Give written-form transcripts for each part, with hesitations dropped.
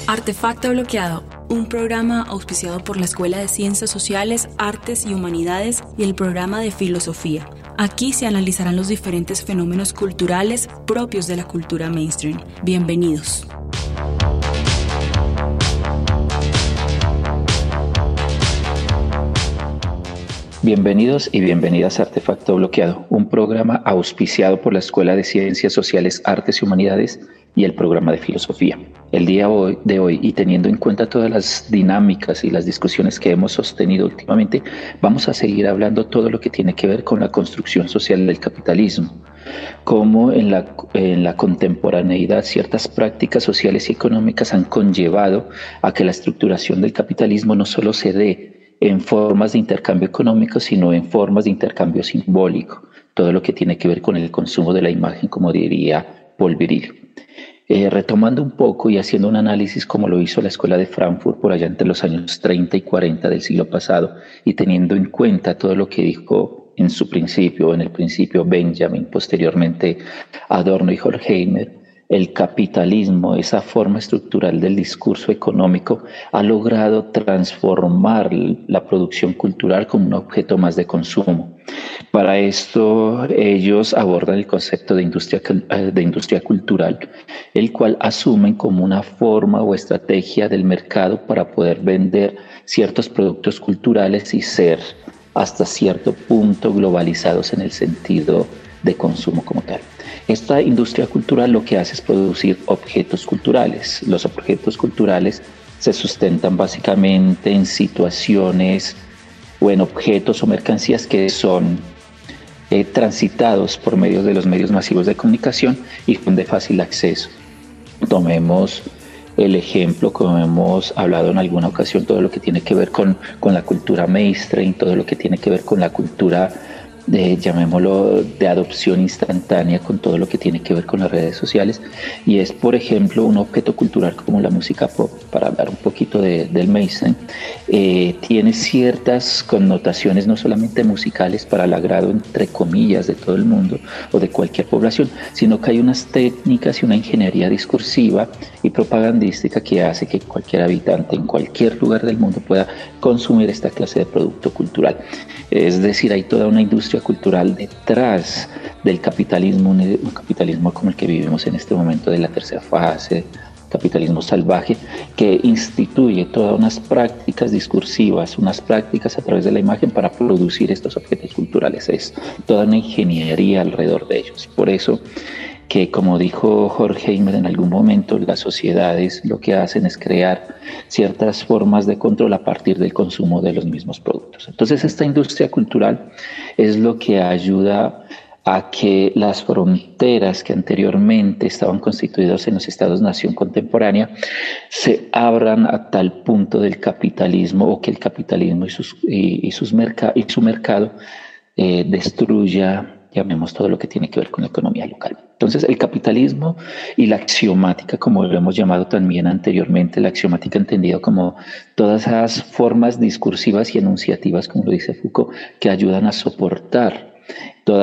Artefacto Bloqueado, un programa auspiciado por la Escuela de Ciencias Sociales, Artes y Humanidades y el programa de Filosofía. Aquí se analizarán los diferentes fenómenos culturales propios de la cultura mainstream. Bienvenidos. Bienvenidos y bienvenidas a Artefacto Bloqueado, un programa auspiciado por la Escuela de Ciencias Sociales, Artes y Humanidades y el programa de Filosofía. El día de hoy, y teniendo en cuenta todas las dinámicas y las discusiones que hemos sostenido últimamente, vamos a seguir hablando todo lo que tiene que ver con la construcción social del capitalismo, cómo en la contemporaneidad ciertas prácticas sociales y económicas han conllevado a que la estructuración del capitalismo no solo se dé en formas de intercambio económico, sino en formas de intercambio simbólico, todo lo que tiene que ver con el consumo de la imagen, como diría Paul Virilio. Retomando un poco y haciendo un análisis como lo hizo la Escuela de Frankfurt por allá entre los años 30 y 40 del siglo pasado, y teniendo en cuenta todo lo que dijo en el principio Benjamin, posteriormente Adorno y Horkheimer, el capitalismo, esa forma estructural del discurso económico, ha logrado transformar la producción cultural como un objeto más de consumo. Para esto, ellos abordan el concepto de industria cultural, el cual asumen como una forma o estrategia del mercado para poder vender ciertos productos culturales y ser hasta cierto punto globalizados en el sentido de consumo como tal. Esta industria cultural lo que hace es producir objetos culturales. Los objetos culturales se sustentan básicamente en situaciones o en objetos o mercancías que son transitados por medio de los medios masivos de comunicación y son de fácil acceso. Tomemos el ejemplo, como hemos hablado en alguna ocasión, todo lo que tiene que ver con la cultura mainstream, todo lo que tiene que ver con la cultura llamémoslo de adopción instantánea, con todo lo que tiene que ver con las redes sociales, y es, por ejemplo, un objeto cultural como la música pop, para hablar un poquito del mainstream, tiene ciertas connotaciones no solamente musicales para el agrado, entre comillas, de todo el mundo o de cualquier población, sino que hay unas técnicas y una ingeniería discursiva y propagandística que hace que cualquier habitante en cualquier lugar del mundo pueda consumir esta clase de producto cultural. Es decir, hay toda una industria cultural detrás del capitalismo, un capitalismo como el que vivimos en este momento de la tercera fase, capitalismo salvaje, que instituye todas unas prácticas discursivas, unas prácticas a través de la imagen para producir estos objetos culturales. Es toda una ingeniería alrededor de ellos. Por eso que, como dijo Horkheimer en algún momento, las sociedades lo que hacen es crear ciertas formas de control a partir del consumo de los mismos productos. Entonces, esta industria cultural es lo que ayuda a que las fronteras que anteriormente estaban constituidas en los estados-nación contemporánea se abran a tal punto del capitalismo, o que el capitalismo y su mercado destruya, llamemos, todo lo que tiene que ver con la economía local. Entonces, el capitalismo y la axiomática, como lo hemos llamado también anteriormente, la axiomática entendida como todas esas formas discursivas y enunciativas, como lo dice Foucault, que ayudan a soportar toda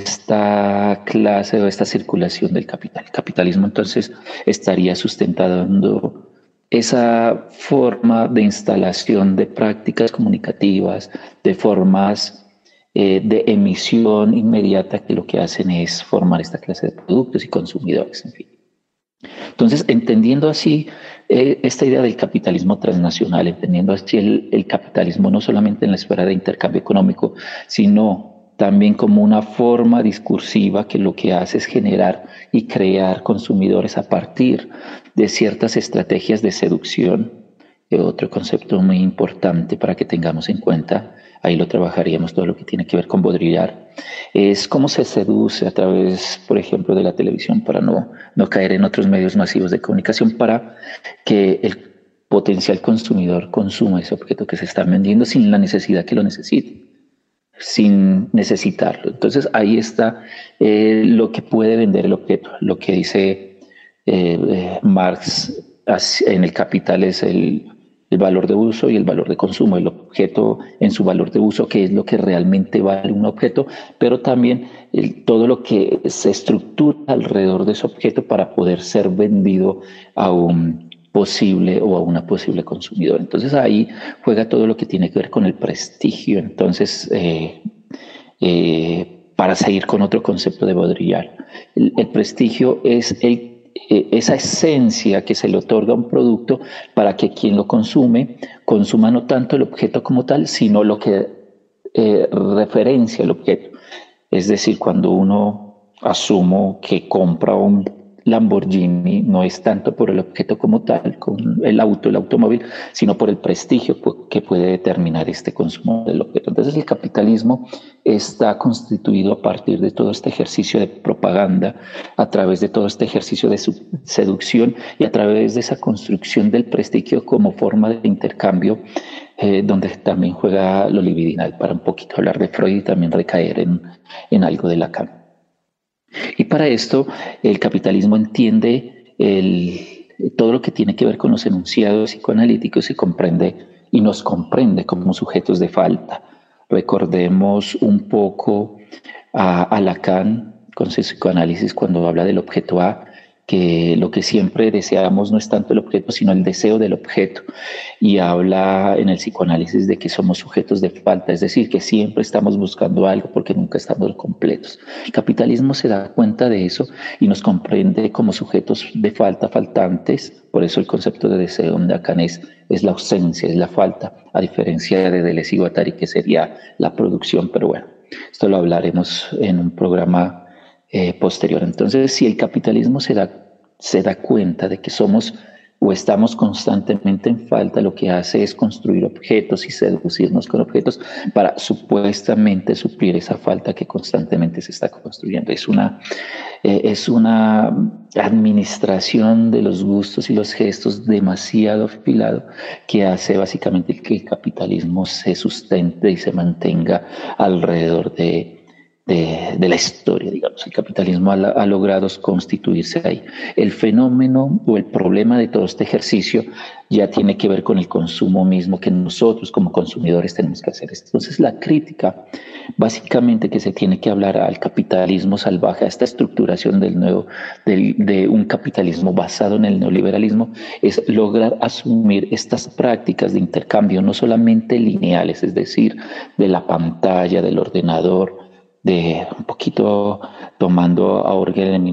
esta clase o esta circulación del capital. El capitalismo, entonces, estaría sustentando esa forma de instalación de prácticas comunicativas, de formas de emisión inmediata, que lo que hacen es formar esta clase de productos y consumidores, en fin. Entonces, entendiendo así esta idea del capitalismo transnacional, entendiendo así el capitalismo no solamente en la esfera de intercambio económico, sino también como una forma discursiva que lo que hace es generar y crear consumidores a partir de ciertas estrategias de seducción. Otro concepto muy importante para que tengamos en cuenta, ahí lo trabajaríamos, todo lo que tiene que ver con Baudrillard, es cómo se seduce a través, por ejemplo, de la televisión, para no caer en otros medios masivos de comunicación, para que el potencial consumidor consuma ese objeto que se está vendiendo sin la necesidad que lo necesite, sin necesitarlo. Entonces ahí está lo que puede vender el objeto. Lo que dice Marx en El Capital es el valor de uso y el valor de consumo, el objeto en su valor de uso, que es lo que realmente vale un objeto, pero también todo lo que se estructura alrededor de ese objeto para poder ser vendido a un posible o a una posible consumidora. Entonces ahí juega todo lo que tiene que ver con el prestigio. Entonces, para seguir con otro concepto de Baudrillard, el prestigio es esa esencia que se le otorga a un producto para que quien lo consume consuma no tanto el objeto como tal, sino lo que referencia el objeto. Es decir, cuando uno asumo que compra un Lamborghini, no es tanto por el objeto como tal, con el automóvil, sino por el prestigio que puede determinar este consumo del objeto. Entonces el capitalismo está constituido a partir de todo este ejercicio de propaganda, a través de todo este ejercicio de seducción y a través de esa construcción del prestigio como forma de intercambio, donde también juega lo libidinal, para un poquito hablar de Freud y también recaer en algo de Lacan. Y para esto el capitalismo entiende todo lo que tiene que ver con los enunciados psicoanalíticos y nos comprende como sujetos de falta. Recordemos un poco a Lacan con su psicoanálisis cuando habla del objeto A, que lo que siempre deseamos no es tanto el objeto, sino el deseo del objeto. Y habla en el psicoanálisis de que somos sujetos de falta, es decir, que siempre estamos buscando algo porque nunca estamos completos. El capitalismo se da cuenta de eso y nos comprende como sujetos de falta, faltantes. Por eso el concepto de deseo en Lacan es la ausencia, es la falta, a diferencia de Deleuze y Guattari, que sería la producción. Pero bueno, esto lo hablaremos en un programa posterior. Entonces, si el capitalismo se da cuenta de que somos o estamos constantemente en falta, lo que hace es construir objetos y seducirnos con objetos para supuestamente suplir esa falta que constantemente se está construyendo. Es una administración de los gustos y los gestos demasiado afilado que hace básicamente que el capitalismo se sustente y se mantenga alrededor de la historia, digamos. El capitalismo ha logrado constituirse ahí. El fenómeno o el problema de todo este ejercicio ya tiene que ver con el consumo mismo que nosotros como consumidores tenemos que hacer. Entonces la crítica básicamente que se tiene que hablar al capitalismo salvaje, a esta estructuración de un capitalismo basado en el neoliberalismo, es lograr asumir estas prácticas de intercambio no solamente lineales, es decir, de la pantalla, del ordenador, de un poquito tomando a Orwell en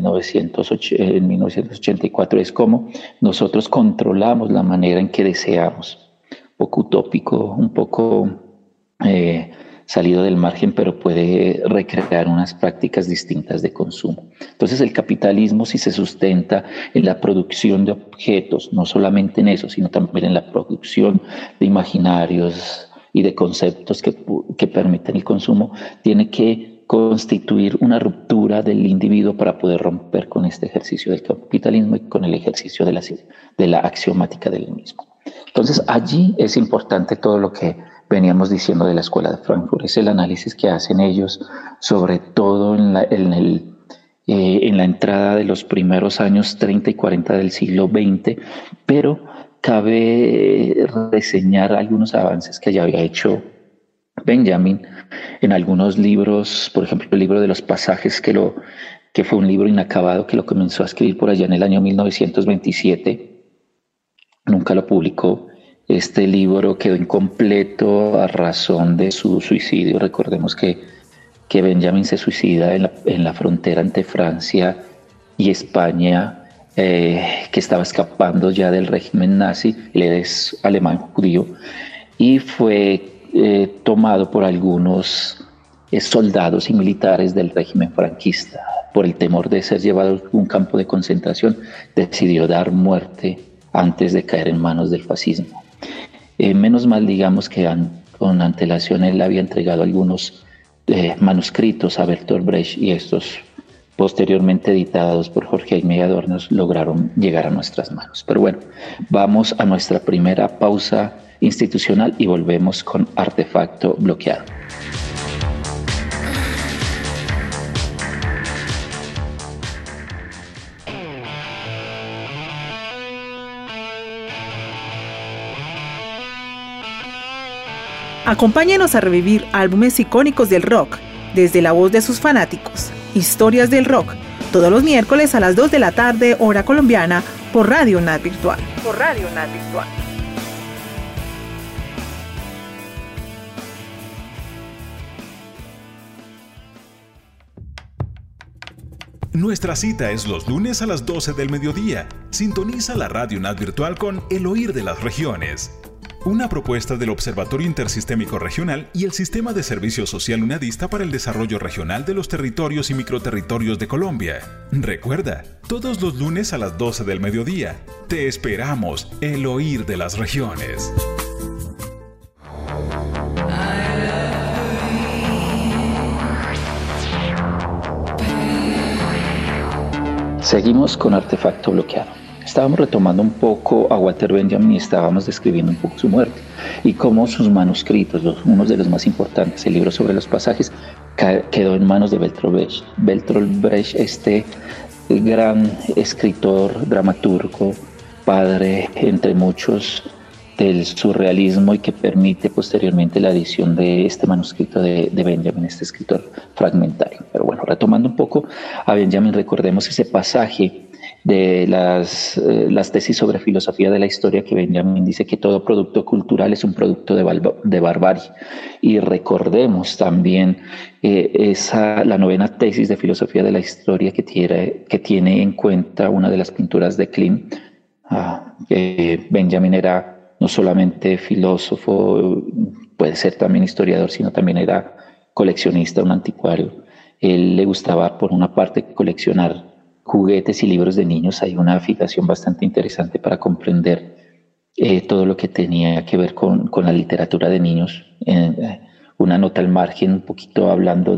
1984, es como nosotros controlamos la manera en que deseamos. Un poco utópico, un poco salido del margen, pero puede recrear unas prácticas distintas de consumo. Entonces el capitalismo, si se sustenta en la producción de objetos, no solamente en eso, sino también en la producción de imaginarios y de conceptos que permiten el consumo, tiene que constituir una ruptura del individuo para poder romper con este ejercicio del capitalismo y con el ejercicio de la axiomática del mismo. Entonces allí es importante todo lo que veníamos diciendo de la Escuela de Frankfurt, es el análisis que hacen ellos, sobre todo en la entrada de los primeros años 30 y 40 del siglo XX, pero cabe reseñar algunos avances que ya había hecho Benjamin en algunos libros, por ejemplo el libro de los pasajes, que fue un libro inacabado, que lo comenzó a escribir por allá en el año 1927, nunca lo publicó. Este libro quedó incompleto a razón de su suicidio. Recordemos que Benjamin se suicida en la frontera entre Francia y España, que estaba escapando ya del régimen nazi. Él es alemán judío y fue tomado por algunos soldados y militares del régimen franquista. Por el temor de ser llevado a un campo de concentración, decidió dar muerte antes de caer en manos del fascismo. Menos mal, digamos, que con antelación él había entregado algunos manuscritos a Bertolt Brecht, y estos, posteriormente editados por Jorge Jaime Adorno, lograron llegar a nuestras manos. Pero bueno, vamos a nuestra primera pausa institucional y volvemos con Artefacto Bloqueado. Acompáñenos a revivir álbumes icónicos del rock, desde la voz de sus fanáticos. Historias del rock, todos los miércoles a las 2 de la tarde, hora colombiana, por Radio UNAD Virtual. Nuestra cita es los lunes a las 12 del mediodía. Sintoniza la Radio UNAD Virtual con El Oír de las Regiones, una propuesta del Observatorio Intersistémico Regional y el Sistema de Servicio Social UNADista para el Desarrollo Regional de los Territorios y Microterritorios de Colombia. Recuerda, todos los lunes a las 12 del mediodía. Te esperamos, El Oír de las Regiones. Seguimos con Artefacto Bloqueado. Estábamos retomando un poco a Walter Benjamin y estábamos describiendo un poco su muerte y cómo sus manuscritos, uno de los más importantes, el libro sobre los pasajes, quedó en manos de Bertolt Brecht. Bertolt Brecht, este gran escritor, dramaturgo, padre, entre muchos, del surrealismo y que permite posteriormente la edición de este manuscrito de Benjamin, este escritor fragmentario. Pero bueno, retomando un poco a Benjamin, recordemos ese pasaje de las tesis sobre filosofía de la historia que Benjamin dice que todo producto cultural es un producto de barbarie. Y recordemos también la novena tesis de filosofía de la historia que tiene en cuenta una de las pinturas de Klimt. Benjamin era no solamente filósofo, puede ser también historiador, sino también era coleccionista, un anticuario. Él le gustaba, por una parte, coleccionar juguetes y libros de niños. Hay una fijación bastante interesante para comprender todo lo que tenía que ver con la literatura de niños. Una nota al margen, un poquito hablando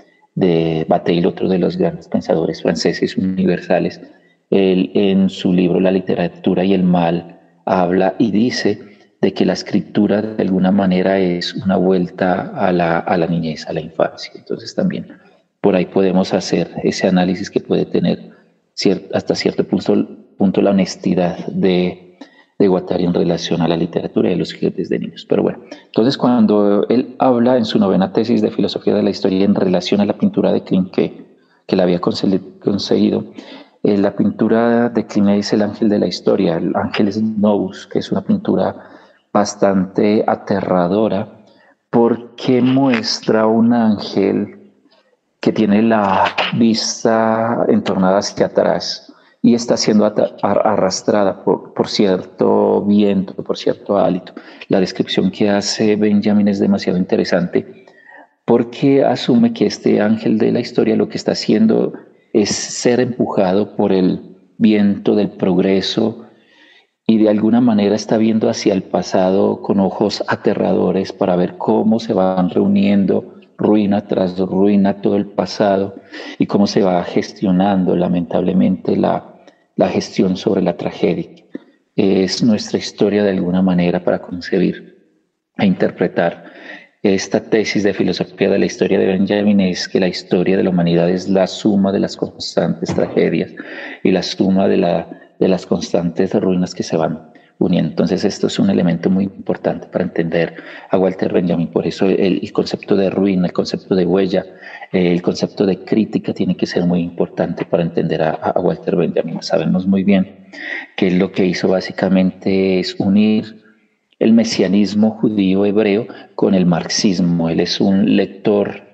de Bataille, otro de los grandes pensadores franceses universales. Él, en su libro La literatura y el mal, habla y dice de que la escritura de alguna manera es una vuelta a la niñez, a la infancia. Entonces también por ahí podemos hacer ese análisis que puede tener hasta cierto punto la honestidad de Guattari en relación a la literatura y a los juguetes de niños. Pero bueno, entonces cuando él habla en su novena tesis de filosofía de la historia en relación a la pintura de Klimt que le había conseguido, la pintura de Klimt es el ángel de la historia, el Ángeles Novus, que es una pintura bastante aterradora porque muestra un ángel que tiene la vista entornada hacia atrás y está siendo arrastrada por cierto viento, por cierto hálito. La descripción que hace Benjamin es demasiado interesante porque asume que este ángel de la historia lo que está haciendo es ser empujado por el viento del progreso y de alguna manera está viendo hacia el pasado con ojos aterradores para ver cómo se van reuniendo ruina tras ruina todo el pasado y cómo se va gestionando lamentablemente la gestión sobre la tragedia. Es nuestra historia de alguna manera para concebir e interpretar. Esta tesis de filosofía de la historia de Benjamin es que la historia de la humanidad es la suma de las constantes tragedias y la suma de las constantes ruinas que se van uniendo. Entonces esto es un elemento muy importante para entender a Walter Benjamin. Por eso el concepto de ruina, el concepto de huella, el concepto de crítica tiene que ser muy importante para entender a Walter Benjamin. Sabemos muy bien que lo que hizo básicamente es unir el mesianismo judío hebreo con el marxismo. Él es un lector,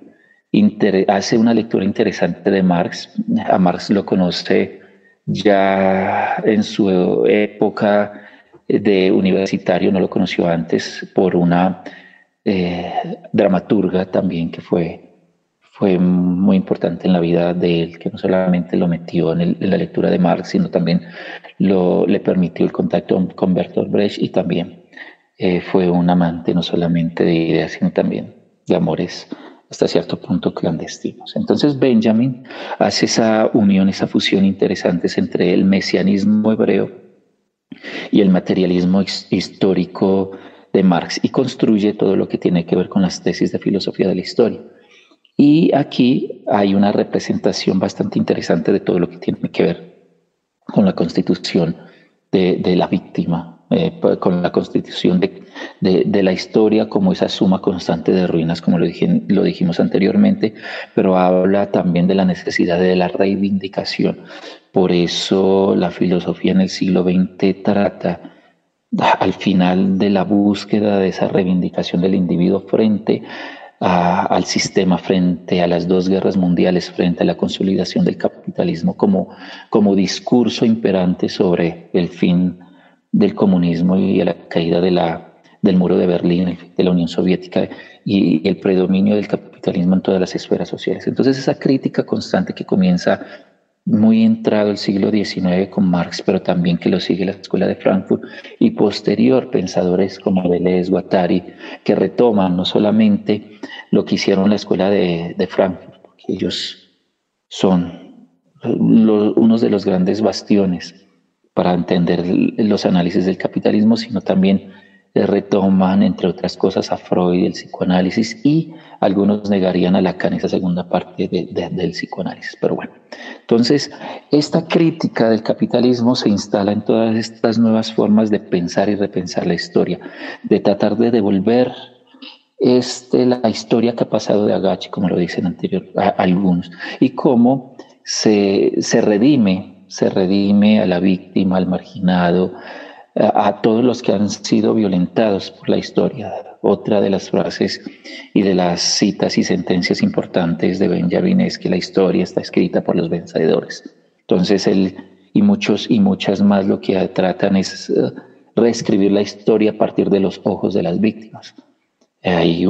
hace una lectura interesante de Marx. A Marx lo conoce ya en su época de universitario, no lo conoció antes, por una dramaturga también que fue muy importante en la vida de él, que no solamente lo metió en la lectura de Marx, sino también le permitió el contacto con Bertolt Brecht y también fue un amante no solamente de ideas, sino también de amores hasta cierto punto clandestinos. Entonces Benjamin hace esa unión, esa fusión interesante entre el mesianismo hebreo y el materialismo histórico de Marx y construye todo lo que tiene que ver con las tesis de filosofía de la historia. Y aquí hay una representación bastante interesante de todo lo que tiene que ver con la constitución de la víctima, con la constitución de la historia como esa suma constante de ruinas, como lo dijimos anteriormente, pero habla también de la necesidad de la reivindicación. Por eso la filosofía en el siglo XX trata al final de la búsqueda de esa reivindicación del individuo frente al sistema, frente a las dos guerras mundiales, frente a la consolidación del capitalismo como discurso imperante sobre el fin del comunismo y a la caída del muro de Berlín, de la Unión Soviética y el predominio del capitalismo en todas las esferas sociales. Entonces esa crítica constante que comienza muy entrado el siglo XIX con Marx, pero también que lo sigue la Escuela de Frankfurt y posterior pensadores como Deleuze, Guattari, que retoman no solamente lo que hicieron la Escuela de Frankfurt, porque ellos son unos de los grandes bastiones para entender los análisis del capitalismo, sino también retoman, entre otras cosas, a Freud, el psicoanálisis, y algunos negarían a Lacan esa segunda parte del psicoanálisis. Pero bueno, entonces esta crítica del capitalismo se instala en todas estas nuevas formas de pensar y repensar la historia, de tratar de devolver la historia que ha pasado de agache, como lo dicen algunos, y cómo se redime a la víctima, al marginado, a todos los que han sido violentados por la historia. Otra de las frases y de las citas y sentencias importantes de Benjamin es que la historia está escrita por los vencedores. Entonces él y muchas más lo que tratan es reescribir la historia a partir de los ojos de las víctimas. Hay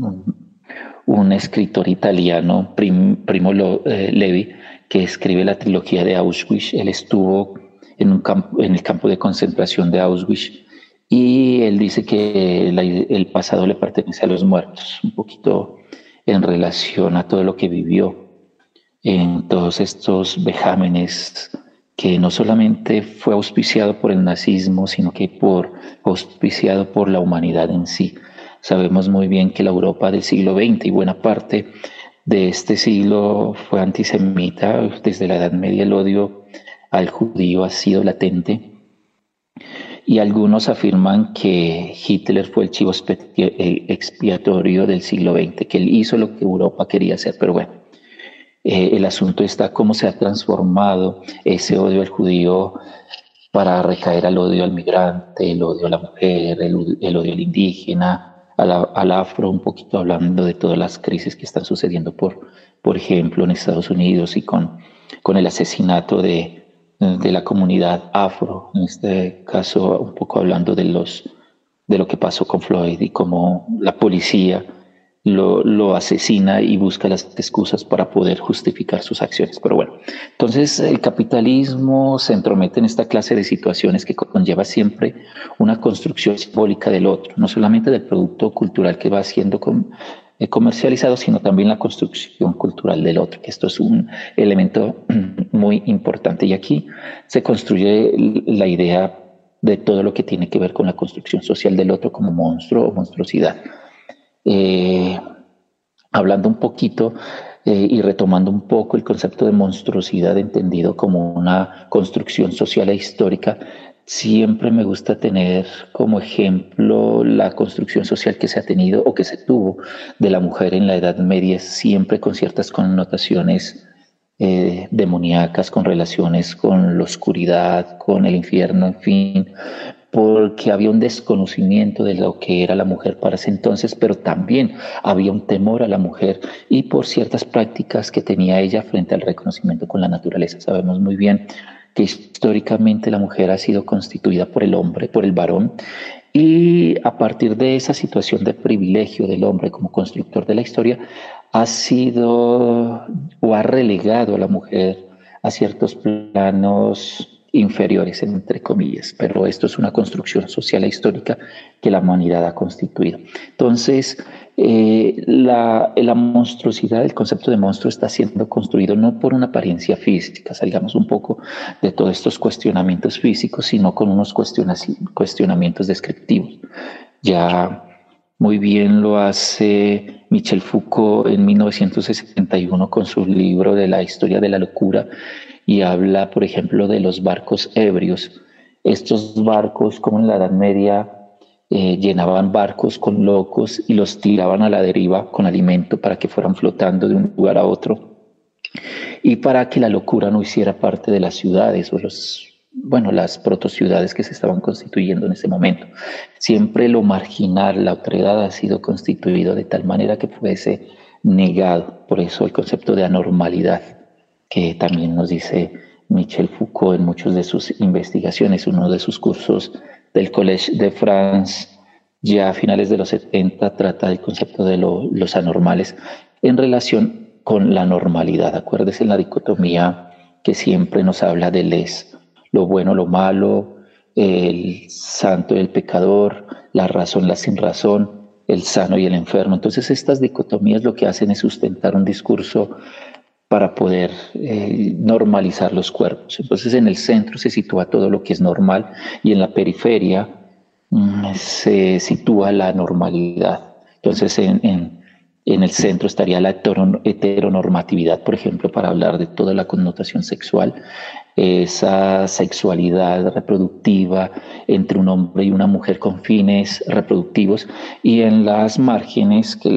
un escritor italiano, Primo Levi, que escribe la trilogía de Auschwitz. Él estuvo en el campo de concentración de Auschwitz y él dice que el pasado le pertenece a los muertos, un poquito en relación a todo lo que vivió en todos estos vejámenes, que no solamente fue auspiciado por el nazismo, sino que auspiciado por la humanidad en sí. Sabemos muy bien que la Europa del siglo XX y buena parte de este siglo fue antisemita. Desde la Edad Media el odio al judío ha sido latente, y algunos afirman que Hitler fue el chivo expiatorio del siglo XX, que él hizo lo que Europa quería hacer. Pero bueno, el asunto está cómo se ha transformado ese odio al judío para recaer al odio al migrante, el odio a la mujer, el odio al indígena, al afro, un poquito hablando de todas las crisis que están sucediendo, por ejemplo, en Estados Unidos, y con el asesinato de la comunidad afro, en este caso un poco hablando de lo que pasó con Floyd y cómo la policía lo asesina y busca las excusas para poder justificar sus acciones. Pero bueno, entonces el capitalismo se entromete en esta clase de situaciones que conlleva siempre una construcción simbólica del otro, no solamente del producto cultural que va siendo comercializado, sino también la construcción cultural del otro, que esto es un elemento muy importante. Y aquí se construye la idea de todo lo que tiene que ver con la construcción social del otro como monstruo o monstruosidad. Hablando un poquito y retomando un poco el concepto de monstruosidad entendido como una construcción social e histórica, siempre me gusta tener como ejemplo la construcción social que se ha tenido o que se tuvo de la mujer en la Edad Media, siempre con ciertas connotaciones demoníacas, con relaciones con la oscuridad, con el infierno, en fin, porque había un desconocimiento de lo que era la mujer para ese entonces, pero también había un temor a la mujer y por ciertas prácticas que tenía ella frente al reconocimiento con la naturaleza. Sabemos muy bien que históricamente la mujer ha sido constituida por el hombre, por el varón, y a partir de esa situación de privilegio del hombre como constructor de la historia, ha sido o ha relegado a la mujer a ciertos planos inferiores, entre comillas, pero esto es una construcción social e histórica que la humanidad ha constituido. Entonces, la monstruosidad, el concepto de monstruo está siendo construido no por una apariencia física, salgamos un poco de todos estos cuestionamientos físicos, sino con unos cuestionamientos descriptivos. Ya muy bien lo hace Michel Foucault en 1961 con su libro de la historia de la locura, y habla, por ejemplo, de los barcos ebrios. Estos barcos, como en la Edad Media, llenaban barcos con locos y los tiraban a la deriva con alimento para que fueran flotando de un lugar a otro. y para que la locura no hiciera parte de las ciudades o las protociudades que se estaban constituyendo en ese momento. Siempre lo marginal, la otredad ha sido constituido de tal manera que fuese negado. Por eso el concepto de anormalidad, que también nos dice Michel Foucault en muchas de sus investigaciones, uno de sus cursos del Collège de France, ya a finales de los 70, trata del concepto de los anormales en relación con la normalidad. Acuérdese en la dicotomía que siempre nos habla de lo bueno, lo malo, el santo y el pecador, la razón, la sin razón, el sano y el enfermo. Entonces estas dicotomías lo que hacen es sustentar un discurso para poder normalizar los cuerpos. Entonces en el centro se sitúa todo lo que es normal y en la periferia se sitúa la normalidad. Entonces en el centro estaría la heteronormatividad, por ejemplo, para hablar de toda la connotación sexual, esa sexualidad reproductiva entre un hombre y una mujer con fines reproductivos, y en las márgenes que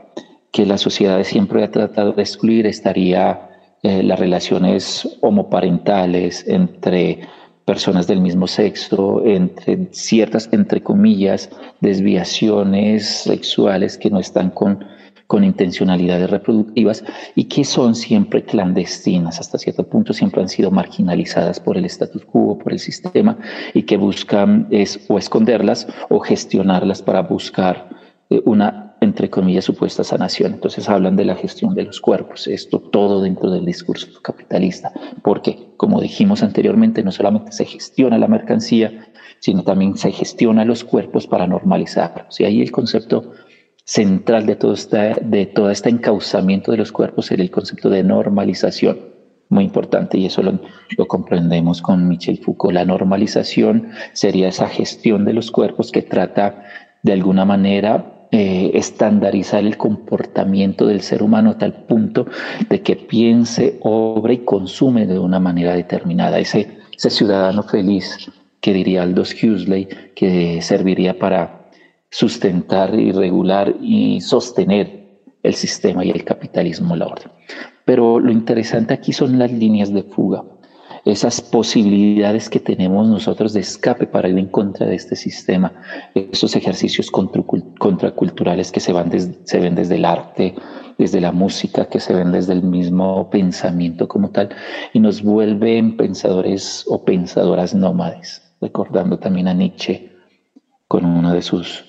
la sociedad siempre ha tratado de excluir estaría las relaciones homoparentales entre personas del mismo sexo, entre ciertas, entre comillas, desviaciones sexuales que no están con intencionalidades reproductivas y que son siempre clandestinas, hasta cierto punto siempre han sido marginalizadas por el status quo, por el sistema, y que buscan o esconderlas o gestionarlas para buscar una, entre comillas, supuesta sanación. Entonces hablan de la gestión de los cuerpos, esto todo dentro del discurso capitalista, porque, como dijimos anteriormente, no solamente se gestiona la mercancía, sino también se gestiona los cuerpos para normalizarlos. Y ahí el concepto central de todo este encauzamiento de los cuerpos sería el concepto de normalización, muy importante, y eso lo comprendemos con Michel Foucault. La normalización sería esa gestión de los cuerpos que trata de alguna manera estandarizar el comportamiento del ser humano a tal punto de que piense, obre y consume de una manera determinada. Ese ciudadano feliz que diría Aldous Huxley, que serviría para sustentar y regular y sostener el sistema y el capitalismo, la orden. Pero lo interesante aquí son las líneas de fuga, esas posibilidades que tenemos nosotros de escape para ir en contra de este sistema, esos ejercicios contraculturales que se ven desde el arte, desde la música, que se ven desde el mismo pensamiento como tal, y nos vuelven pensadores o pensadoras nómades, recordando también a Nietzsche con una de sus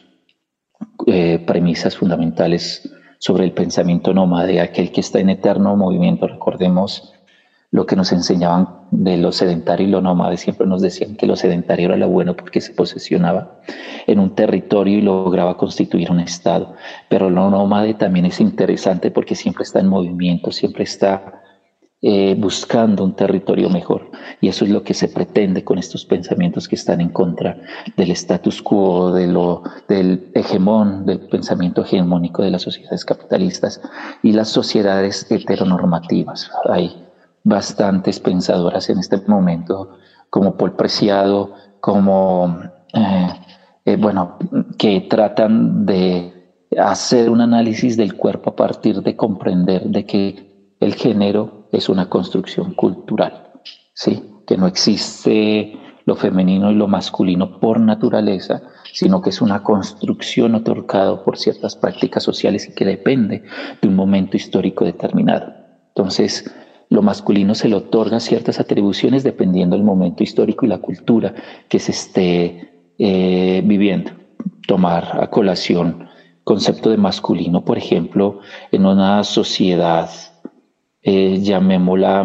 premisas fundamentales sobre el pensamiento nómade, aquel que está en eterno movimiento. Recordemos lo que nos enseñaban de lo sedentario y lo nómade. Siempre nos decían que lo sedentario era lo bueno porque se posesionaba en un territorio y lograba constituir un estado, pero lo nómade también es interesante porque siempre está en movimiento, siempre está buscando un territorio mejor, y eso es lo que se pretende con estos pensamientos que están en contra del status quo, del pensamiento hegemónico de las sociedades capitalistas y las sociedades heteronormativas. Hay bastantes pensadoras en este momento, como Paul Preciado, que tratan de hacer un análisis del cuerpo a partir de comprender de que el género es una construcción cultural, ¿sí? Que no existe lo femenino y lo masculino por naturaleza, sino que es una construcción otorgada por ciertas prácticas sociales y que depende de un momento histórico determinado. Entonces, lo masculino se le otorga ciertas atribuciones dependiendo del momento histórico y la cultura que se esté viviendo. Tomar a colación concepto de masculino, por ejemplo, en una sociedad llamémosla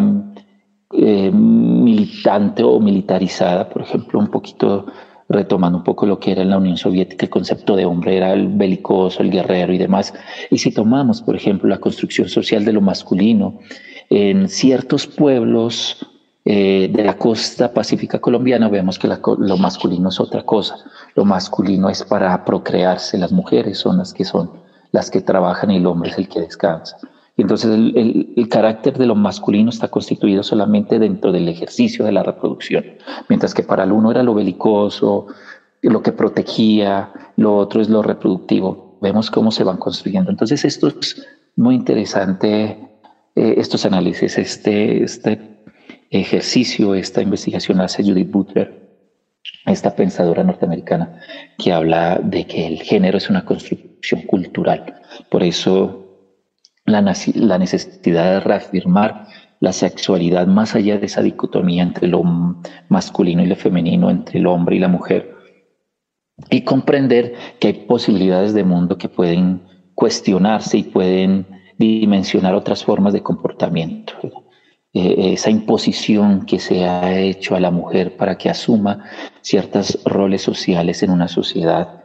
militante o militarizada, por ejemplo, un poquito retomando un poco lo que era en la Unión Soviética, el concepto de hombre era el belicoso, el guerrero y demás. Y si tomamos, por ejemplo, la construcción social de lo masculino en ciertos pueblos de la costa pacífica colombiana, vemos que lo masculino es otra cosa. Lo masculino es para procrearse, las mujeres son las que trabajan y el hombre es el que descansa. Y entonces el carácter de lo masculino está constituido solamente dentro del ejercicio de la reproducción, mientras que para el uno era lo belicoso, lo que protegía, lo otro es lo reproductivo. Vemos cómo se van construyendo. Entonces esto es muy interesante estos análisis. Este ejercicio, esta investigación la hace Judith Butler, esta pensadora norteamericana, que habla de que el género es una construcción cultural. Por eso la necesidad de reafirmar la sexualidad más allá de esa dicotomía entre lo masculino y lo femenino, entre el hombre y la mujer, y comprender que hay posibilidades de mundo que pueden cuestionarse y pueden dimensionar otras formas de comportamiento. Esa imposición que se ha hecho a la mujer para que asuma ciertos roles sociales en una sociedad,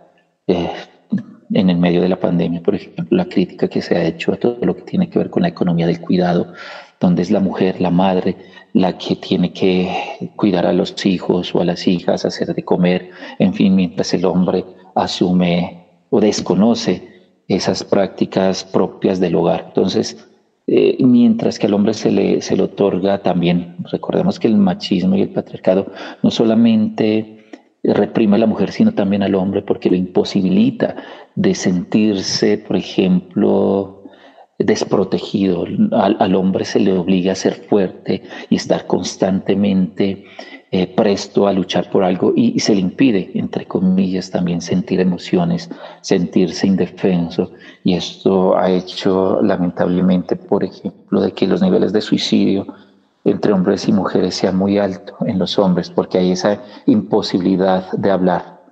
en el medio de la pandemia, por ejemplo, la crítica que se ha hecho a todo lo que tiene que ver con la economía del cuidado, donde es la mujer, la madre, la que tiene que cuidar a los hijos o a las hijas, hacer de comer, en fin, mientras el hombre asume o desconoce esas prácticas propias del hogar. Entonces, mientras que al hombre se le otorga también, recordemos que el machismo y el patriarcado no solamente reprime a la mujer, sino también al hombre, porque lo imposibilita de sentirse, por ejemplo, desprotegido. Al hombre se le obliga a ser fuerte y estar constantemente presto a luchar por algo, y se le impide, entre comillas, también sentir emociones, sentirse indefenso, y esto ha hecho lamentablemente, por ejemplo, de que los niveles de suicidio entre hombres y mujeres sea muy alto en los hombres, porque hay esa imposibilidad de hablar,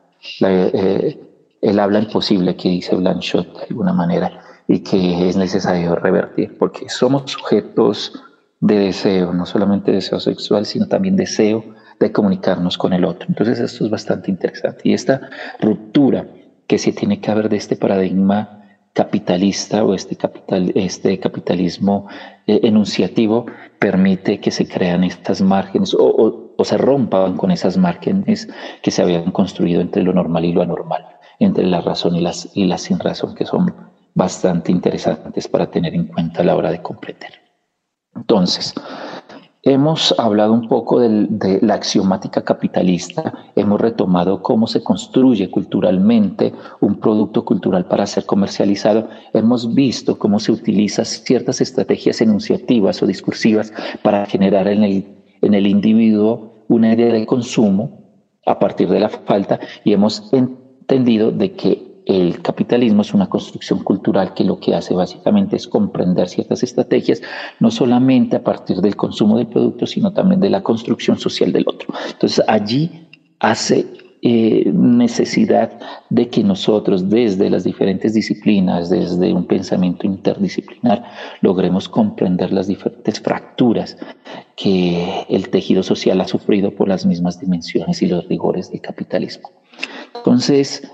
el habla imposible que dice Blanchot de alguna manera, y que es necesario revertir, porque somos sujetos de deseo, no solamente deseo sexual, sino también deseo de comunicarnos con el otro. Entonces esto es bastante interesante, y esta ruptura que se tiene que haber de este paradigma capitalista o este capitalismo enunciativo permite que se crean estas márgenes o se rompan con esas márgenes que se habían construido entre lo normal y lo anormal, entre la razón y la sin razón, que son bastante interesantes para tener en cuenta a la hora de comprender. Entonces, hemos hablado un poco de la axiomática capitalista, hemos retomado cómo se construye culturalmente un producto cultural para ser comercializado, hemos visto cómo se utilizan ciertas estrategias enunciativas o discursivas para generar en el individuo una idea de consumo a partir de la falta, y hemos entendido de que el capitalismo es una construcción cultural que lo que hace básicamente es comprender ciertas estrategias, no solamente a partir del consumo del producto, sino también de la construcción social del otro. Entonces allí hace necesidad de que nosotros desde las diferentes disciplinas, desde un pensamiento interdisciplinar, logremos comprender las diferentes fracturas que el tejido social ha sufrido por las mismas dimensiones y los rigores del capitalismo. Entonces,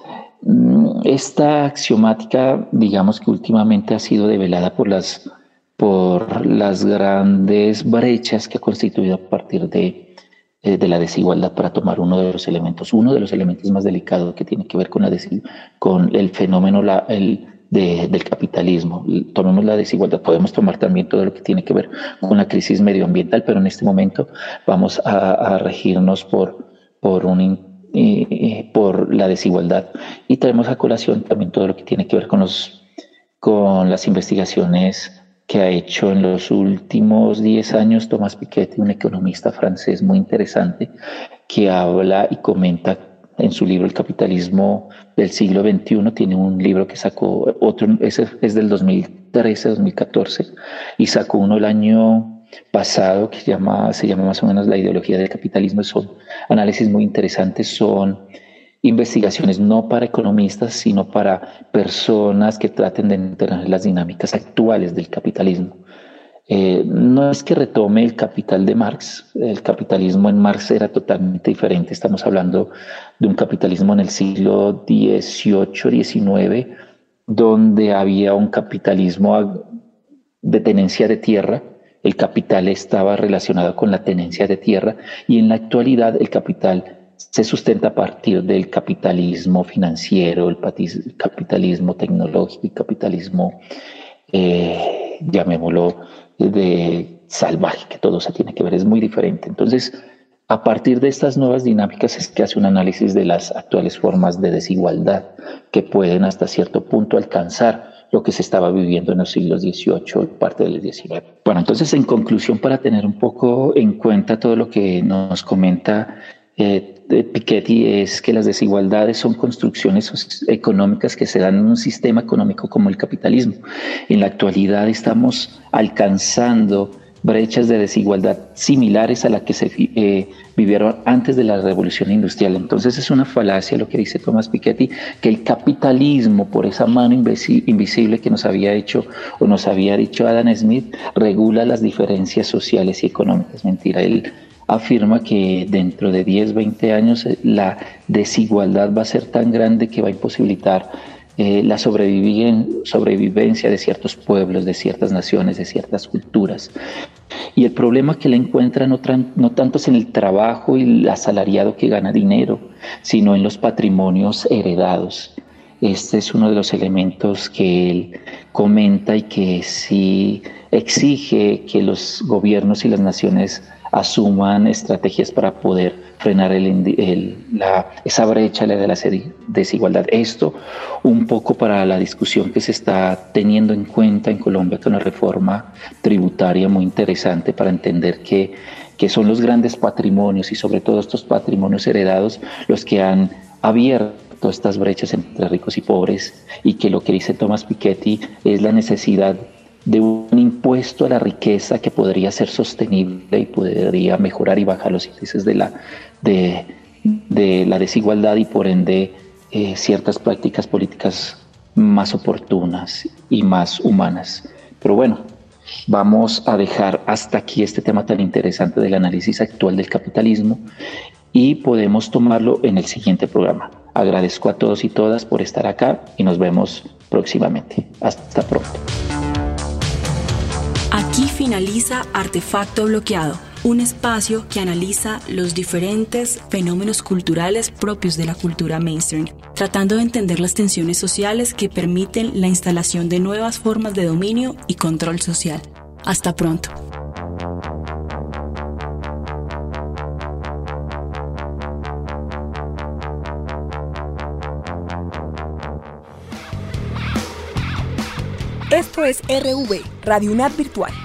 esta axiomática, digamos que últimamente ha sido develada por las grandes brechas que ha constituido a partir de la desigualdad, para tomar uno de los elementos más delicados que tiene que ver con el fenómeno del capitalismo. Tomemos la desigualdad, podemos tomar también todo lo que tiene que ver con la crisis medioambiental, pero en este momento vamos a regirnos por la desigualdad, y traemos a colación también todo lo que tiene que ver con las investigaciones que ha hecho en los últimos 10 años Thomas Piketty, un economista francés muy interesante, que habla y comenta en su libro El capitalismo del siglo XXI. Tiene un libro que sacó, ese es del 2013-2014, y sacó uno el año pasado que se llama más o menos La ideología del capitalismo. Son análisis muy interesantes, son investigaciones no para economistas, sino para personas que traten de entender las dinámicas actuales del capitalismo. No es que retome el Capital de Marx, el capitalismo en Marx era totalmente diferente. Estamos hablando de un capitalismo en el siglo XVIII-XIX, donde había un capitalismo de tenencia de tierra. El capital estaba relacionado con la tenencia de tierra, y en la actualidad el capital se sustenta a partir del capitalismo financiero, el capitalismo tecnológico, el capitalismo, llamémoslo, de salvaje, que todo se tiene que ver, es muy diferente. Entonces, a partir de estas nuevas dinámicas es que hace un análisis de las actuales formas de desigualdad que pueden hasta cierto punto alcanzar lo que se estaba viviendo en los siglos XVIII y parte del XIX. Bueno, entonces en conclusión, para tener un poco en cuenta todo lo que nos comenta Piketty, es que las desigualdades son construcciones económicas que se dan en un sistema económico como el capitalismo. En la actualidad estamos alcanzando brechas de desigualdad similares a las que se vivieron antes de la revolución industrial. Entonces es una falacia lo que dice Thomas Piketty, que el capitalismo, por esa mano invisible que nos había hecho o nos había dicho Adam Smith, regula las diferencias sociales y económicas. Mentira, él afirma que dentro de 10, 20 años la desigualdad va a ser tan grande que va a imposibilitar la sobrevivencia de ciertos pueblos, de ciertas naciones, de ciertas culturas. Y el problema que le encuentra no tanto es en el trabajo y el asalariado que gana dinero, sino en los patrimonios heredados. Este es uno de los elementos que él comenta y que sí exige que los gobiernos y las naciones asuman estrategias para poder frenar esa brecha de la desigualdad. Esto un poco para la discusión que se está teniendo en cuenta en Colombia con la reforma tributaria, muy interesante para entender que son los grandes patrimonios y sobre todo estos patrimonios heredados los que han abierto estas brechas entre ricos y pobres, y que lo que dice Thomas Piketty es la necesidad de un impuesto a la riqueza que podría ser sostenible y podría mejorar y bajar los índices de la desigualdad y por ende ciertas prácticas políticas más oportunas y más humanas. Pero bueno, vamos a dejar hasta aquí este tema tan interesante del análisis actual del capitalismo y podemos tomarlo en el siguiente programa. Agradezco a todos y todas por estar acá y nos vemos próximamente. Hasta pronto. Aquí finaliza Artefacto Bloqueado, un espacio que analiza los diferentes fenómenos culturales propios de la cultura mainstream, tratando de entender las tensiones sociales que permiten la instalación de nuevas formas de dominio y control social. Hasta pronto. Esto es RV, Radio UNAD Virtual.